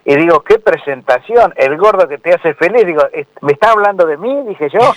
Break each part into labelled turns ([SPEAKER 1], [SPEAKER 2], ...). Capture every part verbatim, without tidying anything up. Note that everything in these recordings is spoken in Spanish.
[SPEAKER 1] Y digo, qué presentación, el gordo que te hace feliz. Digo, ¿me está hablando de mí? Dije yo.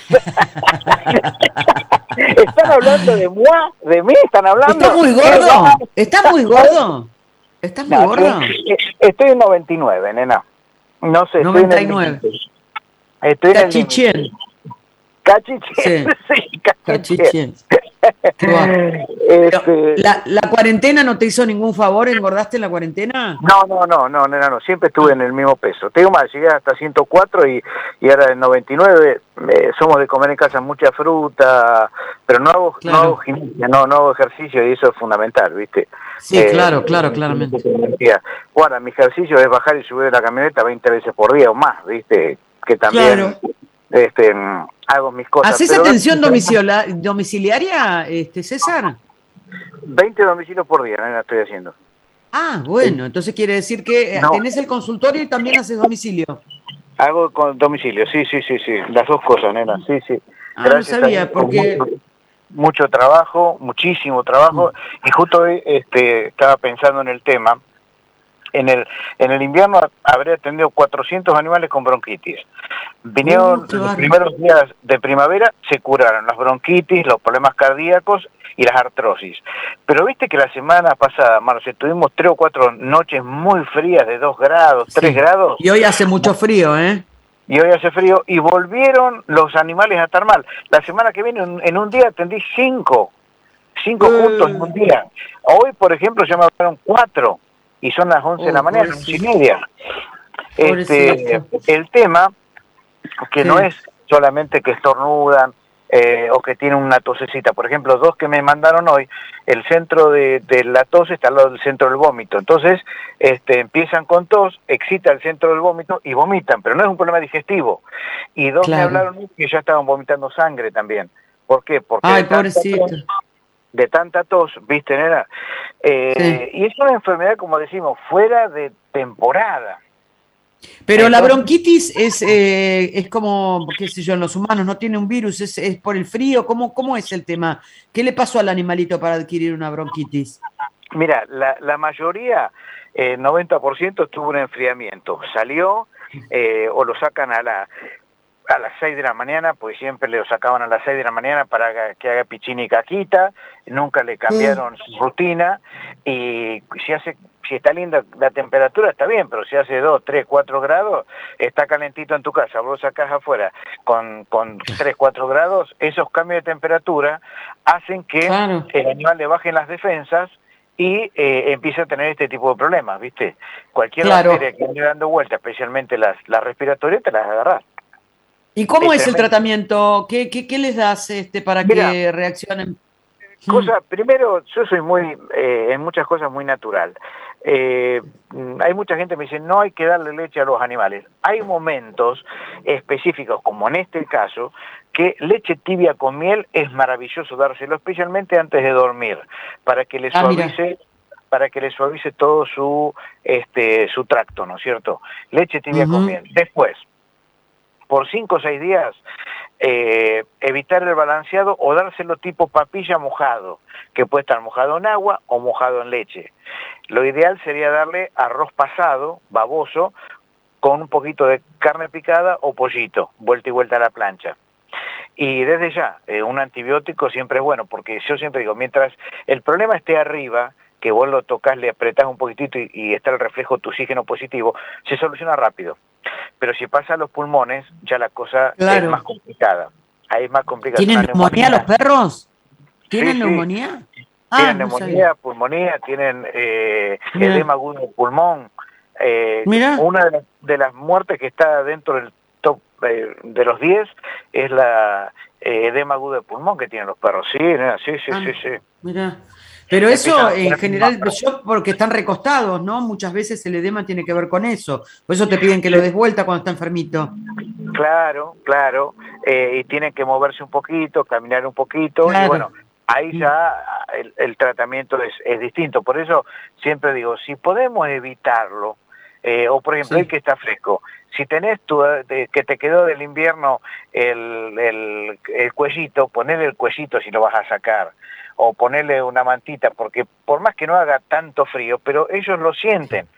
[SPEAKER 1] ¿Están hablando de moi? ¿De mí están hablando?
[SPEAKER 2] ¿Estás muy gordo? ¿Estás muy gordo? ¿Estás muy
[SPEAKER 1] No,
[SPEAKER 2] gordo?
[SPEAKER 1] estoy, estoy en noventa y nueve, nena. No sé, estoy
[SPEAKER 2] noventa y
[SPEAKER 1] en el
[SPEAKER 2] nueve.
[SPEAKER 1] límite. Estoy en el límite.
[SPEAKER 2] Cachichén.
[SPEAKER 1] Cachichén,
[SPEAKER 2] Sí,
[SPEAKER 1] sí, cachichén.
[SPEAKER 2] cachichén. Qué va. Pero,
[SPEAKER 1] Este,
[SPEAKER 2] ¿la, ¿La cuarentena no te hizo ningún favor? ¿Engordaste en la cuarentena?
[SPEAKER 1] no, no, no, no, nena, no, siempre estuve
[SPEAKER 2] Ah,
[SPEAKER 1] en el mismo peso. Te digo más, llegué hasta ciento cuatro y, y ahora en noventa y nueve. Eh, somos de comer en casa mucha fruta, pero no hago, no hago
[SPEAKER 2] claro.
[SPEAKER 1] gimnasia, no, no hago ejercicio y eso es fundamental, ¿viste?
[SPEAKER 2] Sí,
[SPEAKER 1] Eh,
[SPEAKER 2] claro, claro, claramente.
[SPEAKER 1] Bueno, mi ejercicio es bajar y subir la camioneta veinte veces por día o más, ¿viste? Que también
[SPEAKER 2] Claro.
[SPEAKER 1] este, hago mis cosas.
[SPEAKER 2] ¿Haces
[SPEAKER 1] Pero
[SPEAKER 2] atención domicila- domiciliaria, este, César?
[SPEAKER 1] veinte domicilios por día, nena, estoy haciendo.
[SPEAKER 2] Ah, bueno, entonces quiere decir que
[SPEAKER 1] No,
[SPEAKER 2] tenés el consultorio y también haces domicilio.
[SPEAKER 1] hago con domicilio, sí, sí, sí, sí, las dos cosas, nena, sí, sí.
[SPEAKER 2] Ah, no
[SPEAKER 1] Gracias a Dios,
[SPEAKER 2] sabía,
[SPEAKER 1] con mucho,
[SPEAKER 2] porque...
[SPEAKER 1] mucho trabajo, muchísimo trabajo, y justo hoy este, estaba pensando en el tema. En el, en el invierno habré atendido cuatrocientos animales con bronquitis.
[SPEAKER 2] Uh,
[SPEAKER 1] Vinieron
[SPEAKER 2] qué
[SPEAKER 1] los
[SPEAKER 2] bárbaro.
[SPEAKER 1] primeros días de primavera, se curaron las bronquitis, los problemas cardíacos y las artrosis. Pero viste que la semana pasada, Marce, tuvimos tres o cuatro noches muy frías de dos grados, tres
[SPEAKER 2] Sí.
[SPEAKER 1] grados,
[SPEAKER 2] Y hoy hace mucho frío, ¿eh?
[SPEAKER 1] y hoy hace frío, y volvieron los animales a estar mal. La semana que viene, en, en un día, atendí cinco, cinco juntos en un
[SPEAKER 2] Eh,
[SPEAKER 1] día. Hoy, por ejemplo, ya me hablaron cuatro, y son las once de la
[SPEAKER 2] oh,
[SPEAKER 1] mañana, once y
[SPEAKER 2] pobrecito,
[SPEAKER 1] media. Este,
[SPEAKER 2] pobrecito.
[SPEAKER 1] el tema, que no
[SPEAKER 2] Sí,
[SPEAKER 1] es solamente que estornudan eh, o que tienen una tosecita. Por ejemplo, dos que me mandaron hoy, el centro de, de la tos está al lado del centro del vómito. Entonces, este, empiezan con tos, excita el centro del vómito y vomitan, pero no es un problema digestivo. Y dos me
[SPEAKER 2] claro.
[SPEAKER 1] hablaron que ya estaban vomitando sangre también. ¿Por qué? Porque de
[SPEAKER 2] Ay,
[SPEAKER 1] tanta
[SPEAKER 2] pobrecito.
[SPEAKER 1] tos, de tanta tos, viste, nena,
[SPEAKER 2] Sí.
[SPEAKER 1] eh, y es una enfermedad, como decimos, fuera de temporada.
[SPEAKER 2] Pero la
[SPEAKER 1] Entonces,
[SPEAKER 2] bronquitis es, eh, es como, qué sé yo, en los humanos no tiene un virus, es, es por el frío. ¿Cómo, ¿Cómo es el tema? ¿Qué le pasó al animalito para adquirir una bronquitis?
[SPEAKER 1] mira, la, la mayoría, el eh, noventa por ciento tuvo un enfriamiento. Salió eh, o lo sacan a la a las seis de la mañana, pues siempre le lo sacaban a las seis de la mañana para que haga pichín y caquita, nunca le
[SPEAKER 2] Mm.
[SPEAKER 1] cambiaron su rutina, y si hace, si está linda la temperatura está bien, pero si hace dos, tres, cuatro grados, está calentito en tu casa, vos sacás afuera con, con tres, cuatro grados, esos cambios de temperatura hacen que
[SPEAKER 2] Claro,
[SPEAKER 1] el animal le bajen las defensas y eh, empieza a tener este tipo de problemas, ¿viste? Cualquier bacteria
[SPEAKER 2] claro.
[SPEAKER 1] que ande dando vuelta, especialmente las, las respiratorias, te las agarrás.
[SPEAKER 2] ¿Y cómo
[SPEAKER 1] Es
[SPEAKER 2] es el
[SPEAKER 1] tremendo.
[SPEAKER 2] tratamiento? ¿Qué, qué, qué les das este, para
[SPEAKER 1] Mira,
[SPEAKER 2] que reaccionen? Mm.
[SPEAKER 1] cosa, primero, yo soy muy, eh, en muchas cosas muy natural. Eh, hay mucha gente que me dice, no hay que darle leche a los animales. Hay momentos específicos, como en este caso, que leche tibia con miel es maravilloso dárselo, especialmente antes de dormir, para que le
[SPEAKER 2] Ah, mira,
[SPEAKER 1] suavice para que le suavice todo su este su tracto, ¿no es cierto? Leche tibia con
[SPEAKER 2] ujú,
[SPEAKER 1] miel. Después, por cinco o seis días, eh, evitar el balanceado o dárselo tipo papilla mojado, que puede estar mojado en agua o mojado en leche. Lo ideal sería darle arroz pasado, baboso, con un poquito de carne picada o pollito, vuelta y vuelta a la plancha. Y desde ya, eh, un antibiótico siempre es bueno, porque yo siempre digo, mientras el problema esté arriba, que vos lo tocas, le apretás un poquitito y, y está el reflejo de tu oxígeno positivo, se soluciona rápido. Pero si pasa a los pulmones, ya la cosa es más
[SPEAKER 2] claro.
[SPEAKER 1] complicada. Ahí es más complicada, es
[SPEAKER 2] ¿Tienen
[SPEAKER 1] una
[SPEAKER 2] neumonía los
[SPEAKER 1] neumonía.
[SPEAKER 2] perros?
[SPEAKER 1] Sí,
[SPEAKER 2] ¿Tienen
[SPEAKER 1] sí,
[SPEAKER 2] neumonía? Ah,
[SPEAKER 1] tienen
[SPEAKER 2] no sabía.
[SPEAKER 1] neumonía, pulmonía, tienen eh, edema
[SPEAKER 2] Mira,
[SPEAKER 1] agudo del pulmón. Eh,
[SPEAKER 2] mira.
[SPEAKER 1] una de las, de las muertes que está dentro del top eh, de los diez es la eh, edema agudo de pulmón que tienen los perros. Sí, nena, sí, sí,
[SPEAKER 2] Ah,
[SPEAKER 1] sí, sí.
[SPEAKER 2] mira. Pero
[SPEAKER 1] Empiezan
[SPEAKER 2] eso
[SPEAKER 1] a
[SPEAKER 2] en
[SPEAKER 1] tener
[SPEAKER 2] general,
[SPEAKER 1] más.
[SPEAKER 2] yo porque están recostados, ¿no? Muchas veces el edema tiene que ver con eso. Por eso te piden que lo des vuelta cuando está enfermito.
[SPEAKER 1] Claro, claro, eh, y tienen que moverse un poquito, caminar un poquito, y
[SPEAKER 2] Claro.
[SPEAKER 1] bueno, ahí ya el, el tratamiento es, es distinto. Por eso siempre digo, si podemos evitarlo, eh, o por ejemplo, el
[SPEAKER 2] Sí.
[SPEAKER 1] que está fresco, si tenés tu, de, que te quedó del invierno el, el, el cuellito, ponele el cuellito si lo vas a sacar, o ponerle una mantita, porque por más que no haga tanto frío, pero ellos lo sienten.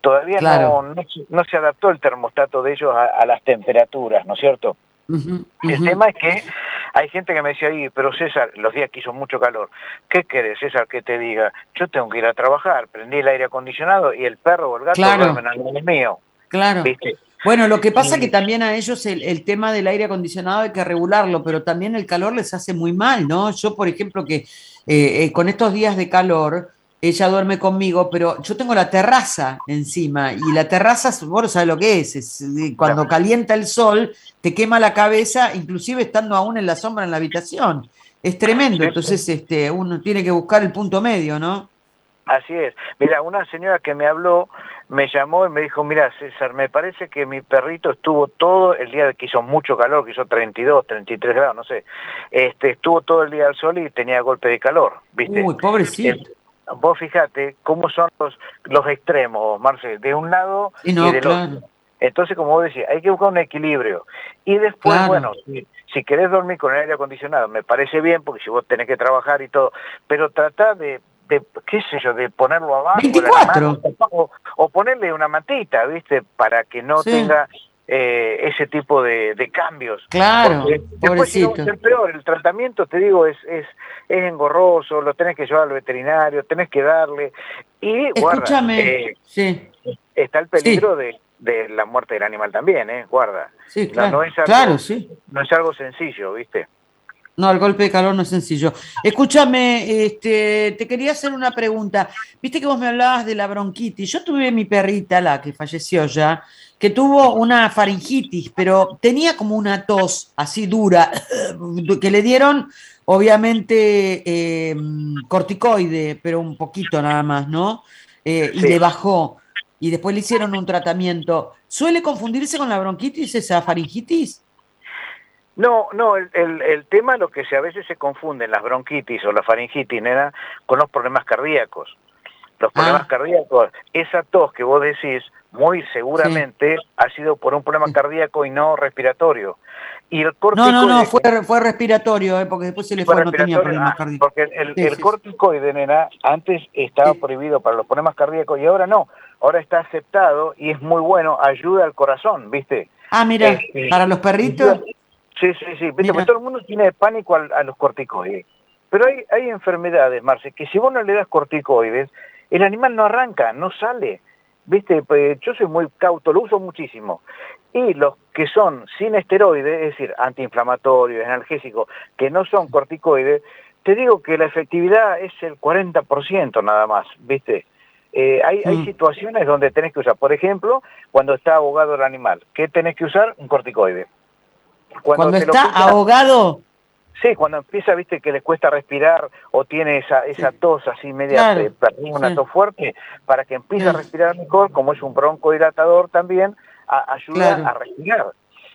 [SPEAKER 1] Todavía
[SPEAKER 2] claro.
[SPEAKER 1] no, no, no se adaptó el termostato de ellos a, a las temperaturas, ¿no es cierto?
[SPEAKER 2] Ujú,
[SPEAKER 1] El
[SPEAKER 2] ujú.
[SPEAKER 1] tema es que hay gente que me decía ahí, pero César, los días que hizo mucho calor, ¿qué querés, César, que te diga? Yo tengo que ir a trabajar, prendí el aire acondicionado y el perro o el gato duermen
[SPEAKER 2] Claro,
[SPEAKER 1] al lado mío,
[SPEAKER 2] claro.
[SPEAKER 1] ¿viste?
[SPEAKER 2] Bueno, lo que pasa que
[SPEAKER 1] Y,
[SPEAKER 2] también a ellos el, el tema del aire acondicionado hay que regularlo, pero también el calor les hace muy mal, ¿no? Yo, por ejemplo, que eh, eh, con estos días de calor, ella duerme conmigo, pero yo tengo la terraza encima y la terraza, vos no sabés lo que es, es eh,
[SPEAKER 1] no,
[SPEAKER 2] cuando calienta el sol, te quema la cabeza, inclusive estando aún en la sombra en la habitación. Es tremendo,
[SPEAKER 1] sí, sí.
[SPEAKER 2] entonces este, uno tiene que buscar el punto medio, ¿no?
[SPEAKER 1] Así es. Mira, una señora que me habló, me llamó y me dijo, mira, César, me parece que mi perrito estuvo todo el día que hizo mucho calor, que hizo treinta y dos, treinta y tres grados, no sé, este, estuvo todo el día al sol y tenía golpe de calor, ¿viste?
[SPEAKER 2] Uy, pobrecito.
[SPEAKER 1] El- vos fijate cómo son los, los extremos, Marce, de un lado
[SPEAKER 2] Sí,
[SPEAKER 1] y
[SPEAKER 2] no,
[SPEAKER 1] del otro.
[SPEAKER 2] claro,
[SPEAKER 1] Entonces, como vos decís, hay que buscar un equilibrio. Y después,
[SPEAKER 2] claro.
[SPEAKER 1] bueno, si, si querés dormir con el aire acondicionado, me parece bien, porque si vos tenés que trabajar y todo, pero tratá de, de qué sé yo, de ponerlo abajo el animal,
[SPEAKER 2] veinticuatro.
[SPEAKER 1] o, o ponerle una mantita, ¿viste? Para que no
[SPEAKER 2] Sí.
[SPEAKER 1] tenga eh, ese tipo de, de cambios. Porque
[SPEAKER 2] Claro,
[SPEAKER 1] después si no va a
[SPEAKER 2] pobrecito.
[SPEAKER 1] ser peor, el tratamiento, te digo, es, es, es engorroso, lo tenés que llevar al veterinario, tenés que darle, y guarda,
[SPEAKER 2] Escúchame,
[SPEAKER 1] eh,
[SPEAKER 2] sí,
[SPEAKER 1] está el peligro
[SPEAKER 2] sí,
[SPEAKER 1] de, de la muerte del animal también, ¿eh? Guarda.
[SPEAKER 2] sí,
[SPEAKER 1] No, no
[SPEAKER 2] claro,
[SPEAKER 1] es
[SPEAKER 2] claro,
[SPEAKER 1] algo,
[SPEAKER 2] sí.
[SPEAKER 1] no es algo sencillo, ¿viste?
[SPEAKER 2] No, el golpe de calor no es sencillo. Escúchame, este, te quería hacer una pregunta. Viste que vos me hablabas de la bronquitis. Yo tuve mi perrita, la que falleció ya, que tuvo una faringitis, pero tenía como una tos así dura, que le dieron, obviamente, eh, corticoide, pero un poquito nada más, ¿no? Eh, y
[SPEAKER 1] Sí.
[SPEAKER 2] le bajó. Y después le hicieron un tratamiento. ¿Suele confundirse con la bronquitis esa faringitis?
[SPEAKER 1] No, no, el, el, el tema lo que se, a veces se confunden las bronquitis o la faringitis, nena, con los problemas cardíacos. Los problemas
[SPEAKER 2] Ah,
[SPEAKER 1] cardíacos, esa tos que vos decís, muy
[SPEAKER 2] sí.
[SPEAKER 1] seguramente ha sido por un problema
[SPEAKER 2] Sí.
[SPEAKER 1] cardíaco y no respiratorio. Y el
[SPEAKER 2] No, no, no,
[SPEAKER 1] corticoide,
[SPEAKER 2] fue, fue respiratorio, eh, porque después se le
[SPEAKER 1] fue
[SPEAKER 2] fue, no tenía
[SPEAKER 1] respiratorio,
[SPEAKER 2] problemas
[SPEAKER 1] ah,
[SPEAKER 2] cardíacos.
[SPEAKER 1] porque el,
[SPEAKER 2] Sí,
[SPEAKER 1] el
[SPEAKER 2] sí, sí.
[SPEAKER 1] corticoide, nena, antes estaba
[SPEAKER 2] Sí.
[SPEAKER 1] prohibido para los problemas cardíacos y ahora no. Ahora está aceptado y es muy bueno, ayuda al corazón, ¿viste?
[SPEAKER 2] Ah, mira,
[SPEAKER 1] Este,
[SPEAKER 2] para los perritos,
[SPEAKER 1] ayuda- sí, sí, sí, ¿viste? Porque
[SPEAKER 2] mira.
[SPEAKER 1] todo el mundo tiene pánico al- a, los corticoides. Pero hay, hay enfermedades, Marce, que si vos no le das corticoides, el animal no arranca, no sale. ¿Viste? Pues yo soy muy cauto, lo uso muchísimo. Y los que son sin esteroides, es decir, antiinflamatorios, analgésicos, que no son corticoides, te digo que la efectividad es el cuarenta por ciento nada más, ¿viste? Eh, hay, hay
[SPEAKER 2] Mm.
[SPEAKER 1] situaciones donde tenés que usar, por ejemplo, cuando está ahogado el animal, ¿qué tenés que usar? Un corticoide. Cuando
[SPEAKER 2] Cuando
[SPEAKER 1] te lo
[SPEAKER 2] está
[SPEAKER 1] pica,
[SPEAKER 2] ahogado,
[SPEAKER 1] sí, cuando empieza, viste, que le cuesta respirar o tiene esa, esa
[SPEAKER 2] sí,
[SPEAKER 1] tos así media, eh,
[SPEAKER 2] claro,
[SPEAKER 1] una
[SPEAKER 2] sí,
[SPEAKER 1] tos fuerte, para que empiece a
[SPEAKER 2] sí,
[SPEAKER 1] respirar mejor, como es un broncodilatador también, a- ayuda
[SPEAKER 2] claro,
[SPEAKER 1] a respirar.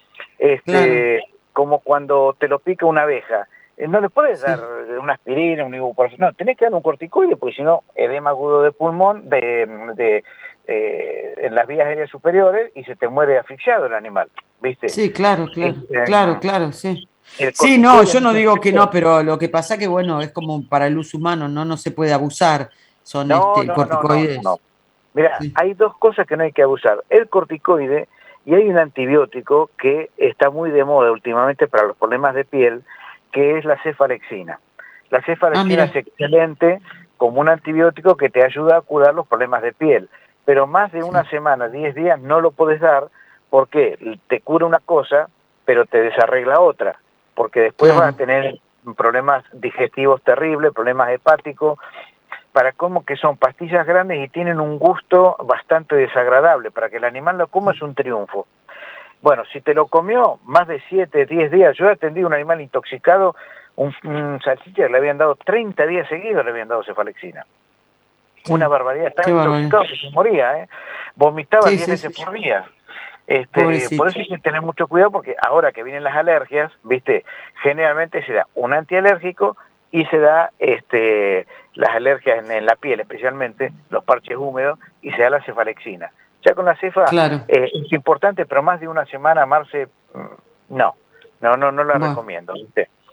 [SPEAKER 2] claro,
[SPEAKER 1] Este, como cuando te lo pica una abeja. Eh, No le puedes dar
[SPEAKER 2] sí,
[SPEAKER 1] una aspirina, un ibuprofeno, no, tenés que dar un corticoide, porque si no, edema agudo de pulmón, de, de eh, en las vías aéreas superiores, y se te muere asfixiado el animal, ¿viste?
[SPEAKER 2] sí, claro, claro,
[SPEAKER 1] Este,
[SPEAKER 2] claro, claro, sí.
[SPEAKER 1] el
[SPEAKER 2] Sí, no,
[SPEAKER 1] corticoide
[SPEAKER 2] yo
[SPEAKER 1] en
[SPEAKER 2] no
[SPEAKER 1] ese
[SPEAKER 2] digo que
[SPEAKER 1] aspecto.
[SPEAKER 2] no, pero lo que pasa que, bueno, es como para el uso humano, ¿no? No se puede abusar. Son
[SPEAKER 1] No,
[SPEAKER 2] este,
[SPEAKER 1] no, no, no, no.
[SPEAKER 2] corticoides.
[SPEAKER 1] Mira,
[SPEAKER 2] Sí.
[SPEAKER 1] hay dos cosas que no hay que abusar. El corticoide y hay un antibiótico que está muy de moda últimamente para los problemas de piel, que es la cefalexina. La
[SPEAKER 2] Ah,
[SPEAKER 1] cefalexina es
[SPEAKER 2] mira,
[SPEAKER 1] excelente como un antibiótico que te ayuda a curar los problemas de piel, pero más de una
[SPEAKER 2] sí,
[SPEAKER 1] semana, diez días, no lo puedes dar porque te cura una cosa, pero te desarregla otra, porque después vas a
[SPEAKER 2] claro.
[SPEAKER 1] tener problemas digestivos terribles, problemas hepáticos, para cómo que son pastillas grandes y tienen un gusto bastante desagradable. Para que el animal lo coma es un triunfo. Bueno, si te lo comió más de siete, diez días, yo he atendido a un animal intoxicado, un, un salchicha que le habían dado treinta días seguidos, le habían dado cefalexina. Una
[SPEAKER 2] Sí,
[SPEAKER 1] barbaridad, estaba
[SPEAKER 2] qué barbaridad.
[SPEAKER 1] intoxicado que se moría, ¿eh? Vomitaba
[SPEAKER 2] Sí,
[SPEAKER 1] diez
[SPEAKER 2] sí,
[SPEAKER 1] veces
[SPEAKER 2] sí, sí.
[SPEAKER 1] por día. Este, por
[SPEAKER 2] Pobrecito.
[SPEAKER 1] eso hay que tener mucho cuidado porque ahora que vienen las alergias, viste, generalmente se da un antialérgico y se da este, las alergias en, en la piel, especialmente los parches húmedos, y se da la cefalexina. Ya con la cefa
[SPEAKER 2] Claro.
[SPEAKER 1] eh, es importante, pero más de una semana, Marce, mm, no, no, no, no la
[SPEAKER 2] Bueno.
[SPEAKER 1] recomiendo, ¿viste?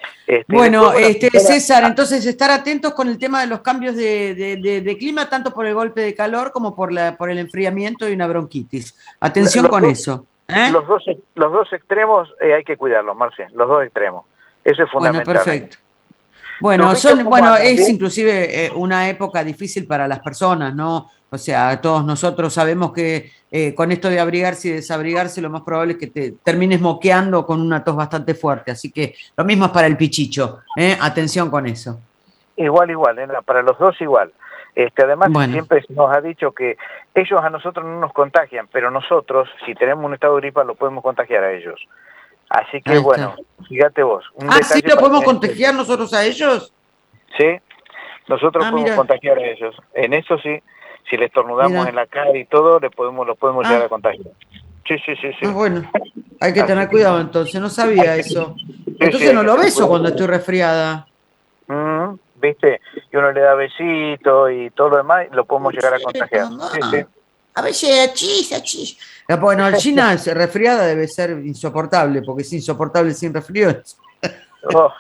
[SPEAKER 1] Este,
[SPEAKER 2] Bueno,
[SPEAKER 1] después,
[SPEAKER 2] este,
[SPEAKER 1] bueno,
[SPEAKER 2] César, entonces estar atentos con el tema de los cambios de, de- de- de clima, tanto por el golpe de calor como por, la, por el enfriamiento y una bronquitis. Atención
[SPEAKER 1] los
[SPEAKER 2] con
[SPEAKER 1] dos,
[SPEAKER 2] eso. ¿eh?
[SPEAKER 1] los dos, los dos extremos eh, hay que cuidarlos, Marce, los dos extremos. Eso es
[SPEAKER 2] Bueno,
[SPEAKER 1] fundamental.
[SPEAKER 2] perfecto.
[SPEAKER 1] ¿Tus
[SPEAKER 2] Bueno,
[SPEAKER 1] bichos
[SPEAKER 2] son,
[SPEAKER 1] cómo
[SPEAKER 2] bueno,
[SPEAKER 1] andan?
[SPEAKER 2] es
[SPEAKER 1] ¿Bien?
[SPEAKER 2] inclusive eh, una época difícil para las personas, ¿no? O sea, todos nosotros sabemos que eh, con esto de abrigarse y desabrigarse, lo más probable es que te termines moqueando con una tos bastante fuerte. Así que lo mismo es para el pichicho, ¿eh? Atención con eso.
[SPEAKER 1] Igual, igual, ¿eh? Para los dos igual. Este, además,
[SPEAKER 2] Bueno,
[SPEAKER 1] siempre nos ha dicho que ellos a nosotros no nos contagian, pero nosotros, si tenemos un estado de gripa, lo podemos contagiar a ellos. Así que,
[SPEAKER 2] ahí
[SPEAKER 1] bueno,
[SPEAKER 2] está.
[SPEAKER 1] fíjate vos, un
[SPEAKER 2] Ah, ¿sí
[SPEAKER 1] detalle
[SPEAKER 2] lo
[SPEAKER 1] para
[SPEAKER 2] podemos
[SPEAKER 1] tener en cuenta.
[SPEAKER 2] contagiar nosotros a ellos?
[SPEAKER 1] Sí, nosotros
[SPEAKER 2] Ah,
[SPEAKER 1] podemos
[SPEAKER 2] mira,
[SPEAKER 1] contagiar a ellos. En eso sí, si les estornudamos en
[SPEAKER 2] mira.
[SPEAKER 1] la cara y todo, le podemos, los podemos llegar a
[SPEAKER 2] Ah,
[SPEAKER 1] contagiar. Sí, sí, sí,
[SPEAKER 2] ah,
[SPEAKER 1] sí.
[SPEAKER 2] bueno. Hay que
[SPEAKER 1] Así
[SPEAKER 2] tener
[SPEAKER 1] que,
[SPEAKER 2] cuidado entonces, no
[SPEAKER 1] hay
[SPEAKER 2] sabía
[SPEAKER 1] que,
[SPEAKER 2] eso.
[SPEAKER 1] sí, sí,
[SPEAKER 2] Entonces
[SPEAKER 1] hay
[SPEAKER 2] no
[SPEAKER 1] que
[SPEAKER 2] lo
[SPEAKER 1] tener
[SPEAKER 2] beso cuando
[SPEAKER 1] cuidado.
[SPEAKER 2] estoy resfriada.
[SPEAKER 1] Mm, ¿viste? Y uno le da besito y todo lo demás, y lo podemos llegar a
[SPEAKER 2] Escuché,
[SPEAKER 1] contagiar. Sí, sí.
[SPEAKER 2] mamá. A veces achis, achis. Ah, bueno, Gina resfriada debe ser insoportable, porque es insoportable sin resfrío.
[SPEAKER 1] Oh.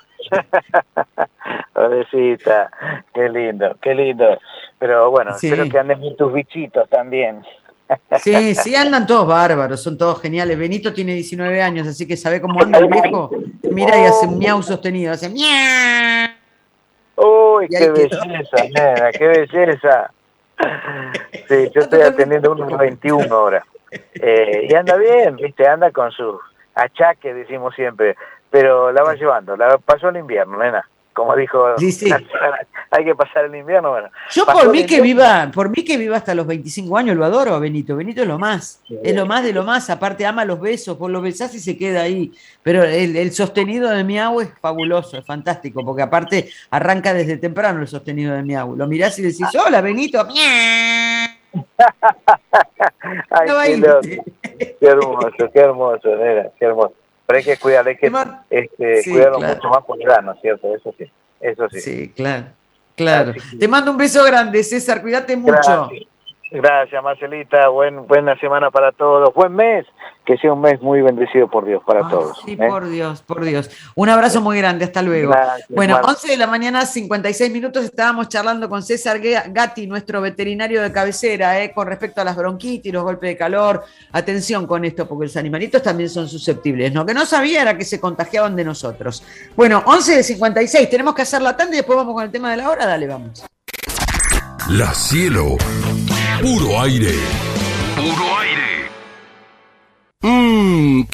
[SPEAKER 1] Pobrecita, qué lindo, qué lindo. Pero bueno, espero que
[SPEAKER 2] Sí,
[SPEAKER 1] anden bien tus bichitos también.
[SPEAKER 2] sí, sí, andan todos bárbaros, son todos geniales. Benito tiene diecinueve años, así que ¿sabe cómo anda el viejo? Te mira y hace un
[SPEAKER 1] Oh,
[SPEAKER 2] miau sostenido, hace miau.
[SPEAKER 1] uy,
[SPEAKER 2] Y
[SPEAKER 1] qué
[SPEAKER 2] ahí quedó.
[SPEAKER 1] belleza, nena, qué belleza. Sí, yo
[SPEAKER 2] Está
[SPEAKER 1] estoy
[SPEAKER 2] totalmente
[SPEAKER 1] atendiendo uno de
[SPEAKER 2] loco.
[SPEAKER 1] veintiuno ahora. Eh, y anda bien, viste, anda con sus achaques, decimos siempre, pero la va llevando, la pasó el invierno, nena, como dijo,
[SPEAKER 2] Sí, sí.
[SPEAKER 1] hay que pasar el invierno, bueno,
[SPEAKER 2] Yo por
[SPEAKER 1] pasó el
[SPEAKER 2] mí que
[SPEAKER 1] invierno.
[SPEAKER 2] viva, por mí que viva hasta los veinticinco años, lo adoro a Benito. Benito es lo más, es lo más de lo más. Aparte ama los besos, vos lo besás y se queda ahí. Pero el, el sostenido de Miau es fabuloso, es fantástico, porque aparte arranca desde temprano el sostenido de Miau. Lo mirás y decís, hola Benito, miau.
[SPEAKER 1] Ay,
[SPEAKER 2] No va
[SPEAKER 1] qué
[SPEAKER 2] ahí,
[SPEAKER 1] loco,
[SPEAKER 2] ¿viste?
[SPEAKER 1] qué hermoso, qué hermoso, nena, qué hermoso. Pero hay que cuidarlo, hay
[SPEAKER 2] Te
[SPEAKER 1] que
[SPEAKER 2] mar-
[SPEAKER 1] este,
[SPEAKER 2] Sí,
[SPEAKER 1] cuidarlo
[SPEAKER 2] claro,
[SPEAKER 1] mucho más por edad, ¿no es cierto? Eso sí, eso sí.
[SPEAKER 2] sí, claro, claro.
[SPEAKER 1] Así que,
[SPEAKER 2] Te mando un beso grande, César, cuídate mucho.
[SPEAKER 1] gracias. Gracias, Marcelita. Buen, buena semana para todos. Buen mes. Que sea un mes muy bendecido por Dios para
[SPEAKER 2] Ay,
[SPEAKER 1] todos.
[SPEAKER 2] sí,
[SPEAKER 1] ¿eh?
[SPEAKER 2] por Dios, por Dios. Un abrazo muy grande, hasta luego.
[SPEAKER 1] Gracias,
[SPEAKER 2] Bueno,
[SPEAKER 1] Mar.
[SPEAKER 2] once de la mañana, cincuenta y seis minutos, estábamos charlando con César Gatti, nuestro veterinario de cabecera, eh, con respecto a las bronquitis, los golpes de calor. Atención con esto, porque los animalitos también son susceptibles. Lo que no sabía era que se contagiaban de nosotros. Bueno, once de cincuenta y seis, tenemos que hacer la tanda y después vamos con el tema de la hora. Dale, vamos.
[SPEAKER 3] La Cielo, puro aire. Puro aire. Mmm.